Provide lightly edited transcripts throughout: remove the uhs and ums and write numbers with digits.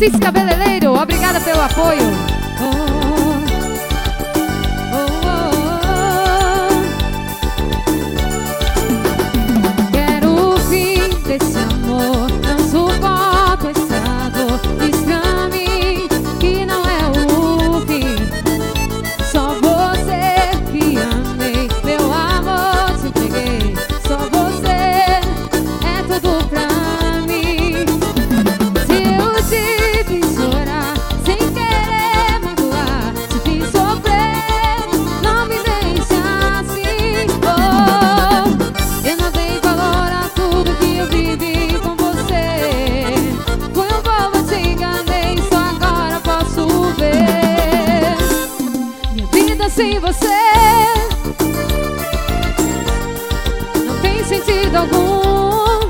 Cis Cabeleireiro, obrigada pelo apoio. Quero o fim desse amor, não suporto essa dor. Diz pra mim que não é o fim. Só você que amei, meu amor te entreguei. Só você é tudo pra mim. Se eu te fiz chorar sem querer magoar, te fiz sofrer, não me deixe assim. Oh, eu não dei valor a tudo que eu vivi com você. Foi um bobo, te enganei, só agora posso ver minha vida sem você. Não tem sentido algum.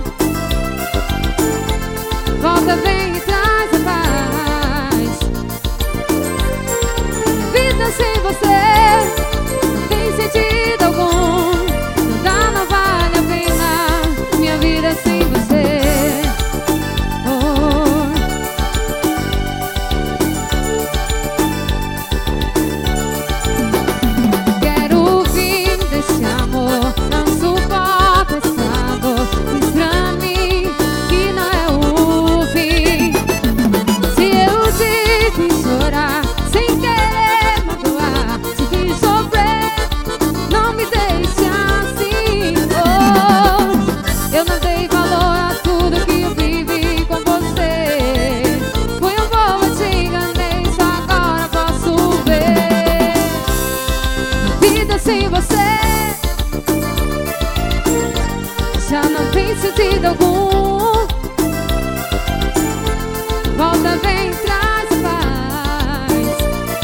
Volta, vem e traz a paz. Minha vida sem você não tem sentido algum. Não dá, não vale a pena. Minha vida sem você. Oh. Quero o fim desse amor, não suporto essa dor. Diz pra mim que não é o fim. Se eu te fiz chorar sem querer magoar, te fiz sofrer, não me deixe assim. Oh, eu não dei valor a tudo que eu vivi com você. Foi um bobo, te enganei, só agora posso ver vida sem você. Já não tem sentido algum. Volta, vem, traz paz.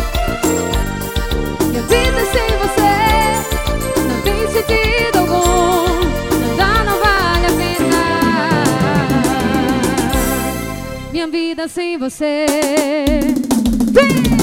Minha vida sem você não tem sentido algum. Não dá, não vale a pena. Minha vida sem você. Vem!